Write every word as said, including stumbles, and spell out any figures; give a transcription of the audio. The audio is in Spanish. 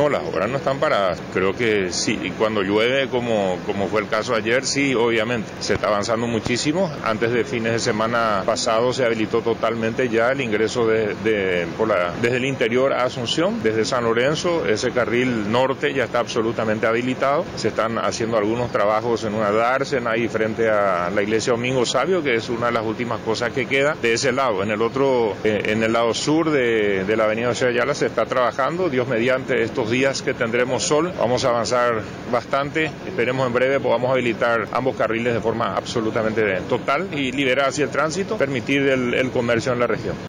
No, las obras no están paradas. Creo que sí, y cuando llueve, como, como fue el caso ayer, sí, obviamente. Se está avanzando muchísimo. Antes de fines de semana pasado se habilitó totalmente ya el ingreso de, de, por la, desde el interior a Asunción, desde San Lorenzo. Ese carril norte ya está absolutamente habilitado. Se están haciendo algunos trabajos en una dársena ahí frente a la iglesia Domingo Sabio, que es una de las últimas cosas que queda de ese lado. En el otro, eh, en el lado sur de, de la avenida Ciudad Ayala se está trabajando. Dios mediante, estos días que tendremos sol, vamos a avanzar bastante. Esperemos en breve podamos habilitar ambos carriles de forma absolutamente total y liberar así el tránsito, permitir el, el comercio en la región.